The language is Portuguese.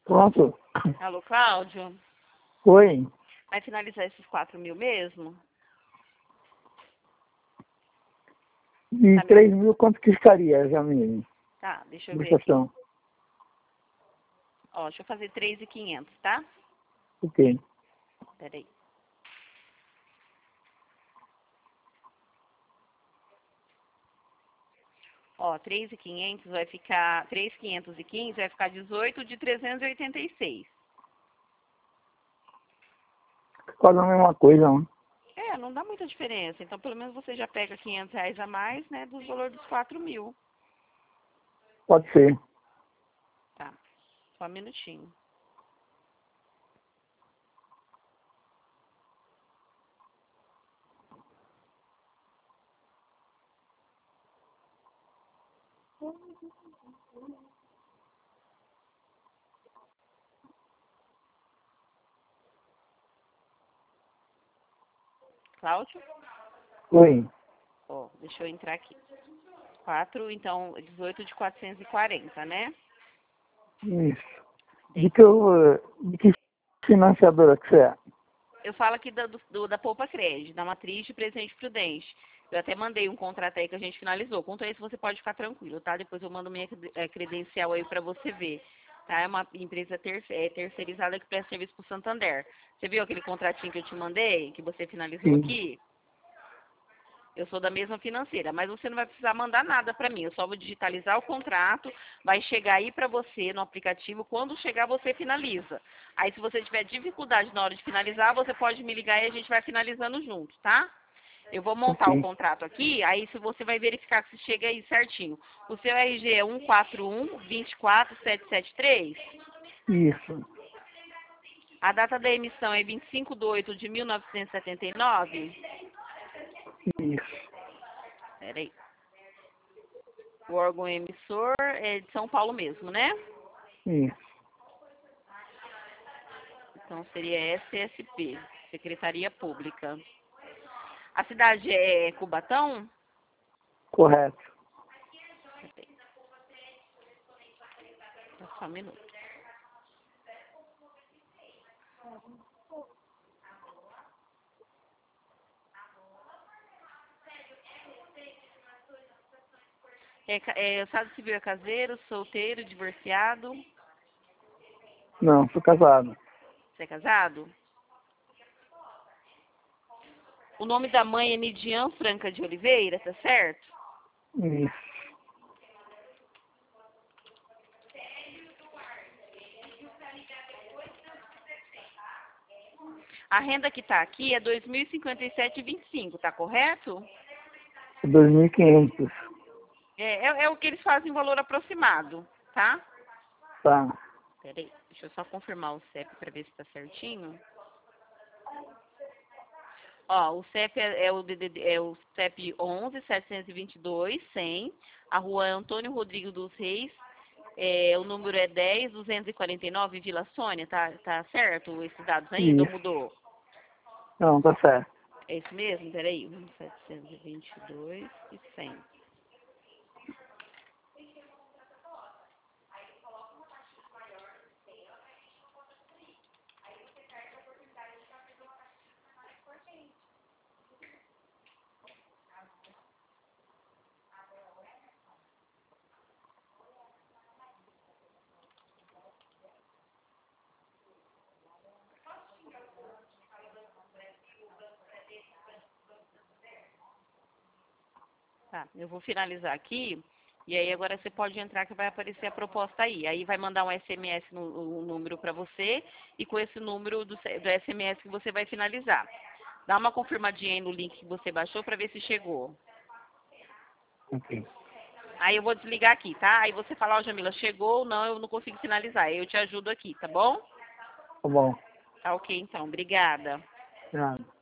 Pronto. Alô, Cláudio? Oi. Vai finalizar esses 4.000 mesmo? E Tá 3 mil, quanto que ficaria, Jamile? Tá, deixa eu ver aqui. Prestação. Ó, deixa eu fazer 3.500, tá? Ok. Peraí. Ó, 3.500 vai ficar... 3.515 vai ficar 18 de 386. Quase a mesma coisa, não? É, não dá muita diferença. Então, pelo menos você já pega R$ 500 a mais, né, do valor dos 4.000. Pode ser. Tá, só um minutinho. Cláudio? Oi. Ó, deixa eu entrar aqui. 4, então, 18 de 440, né? Isso. De que financiadora que você é? Eu falo aqui da Poupa Crédito, da matriz de Presidente Prudente. Eu até mandei um contrato aí que a gente finalizou. Quanto a isso, você pode ficar tranquilo, tá? Depois eu mando minha credencial aí pra você ver. Tá? É uma empresa terceirizada que presta serviço pro Santander. Você viu aquele contratinho que eu te mandei, que você finalizou Sim. aqui? Eu sou da mesma financeira, mas você não vai precisar mandar nada para mim. Eu só vou digitalizar o contrato, vai chegar aí para você no aplicativo. Quando chegar, você finaliza. Aí, se você tiver dificuldade na hora de finalizar, você pode me ligar e a gente vai finalizando junto, tá? Eu vou montar o Ok. contrato aqui, aí se você vai verificar que chega aí certinho. O seu RG é 14124773. Isso. A data da emissão é 25/8/1979. Isso. Peraí. O órgão emissor é de São Paulo mesmo, né? Isso. Então seria SSP, Secretaria Pública. A cidade é Cubatão? Correto. Só um minuto. O estado civil é caseiro, solteiro, divorciado? Não, sou casado. Você é casado? O nome da mãe é Nidian Franca de Oliveira, tá certo? Isso. A renda que tá aqui é R$ 2.057,25, tá correto? 2.500. É o que eles fazem em valor aproximado, tá? Tá. Peraí, deixa eu só confirmar o CEP para ver se tá certinho. Ó, o CEP é o CEP 11.722.100, a rua Antônio Rodrigo dos Reis, o número é 10.249, Vila Sônia, tá certo esses dados ainda ou Isso. mudou? Não, tá certo. É isso mesmo? Peraí, 1.722.100. Tá, eu vou finalizar aqui. E aí agora você pode entrar que vai aparecer a proposta aí. Aí vai mandar um SMS no número para você e com esse número do SMS que você vai finalizar. Dá uma confirmadinha aí no link que você baixou para ver se chegou. Ok. Aí eu vou desligar aqui, tá? Aí você fala, ó, Jamila, chegou ou não, eu não consigo finalizar. Aí eu te ajudo aqui, tá bom? Tá bom. Tá ok, então. Obrigada. Obrigado.